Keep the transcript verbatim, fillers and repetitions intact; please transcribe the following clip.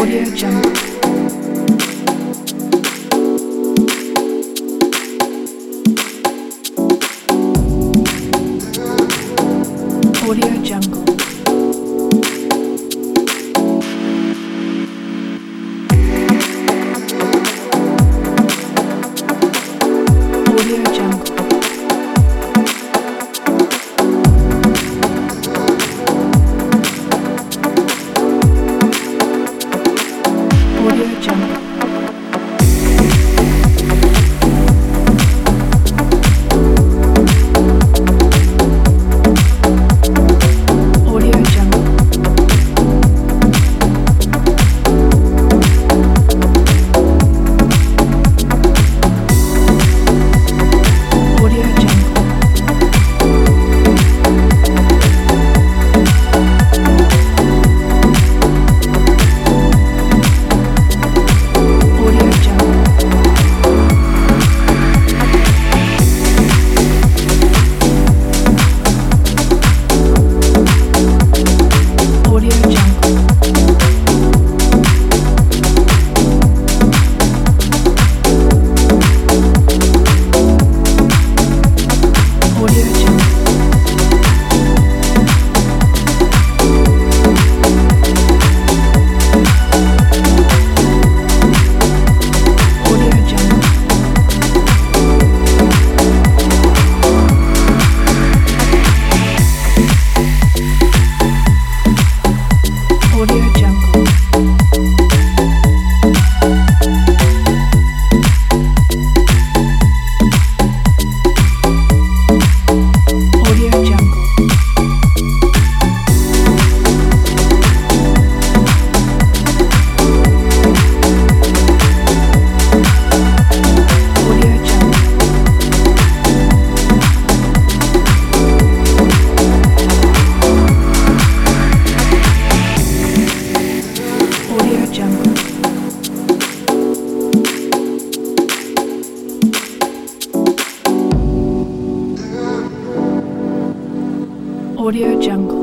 Audio Jungle. Audio Jungle. Audio Jungle. Audio Jungle. Audio Jungle. Audio Jungle. Audio Jungle. Audio Jungle. Audio Jungle. Audio Jungle. Audio Jungle. Audio Jungle. Audio Jungle. Audio Jungle. Audio Jungle.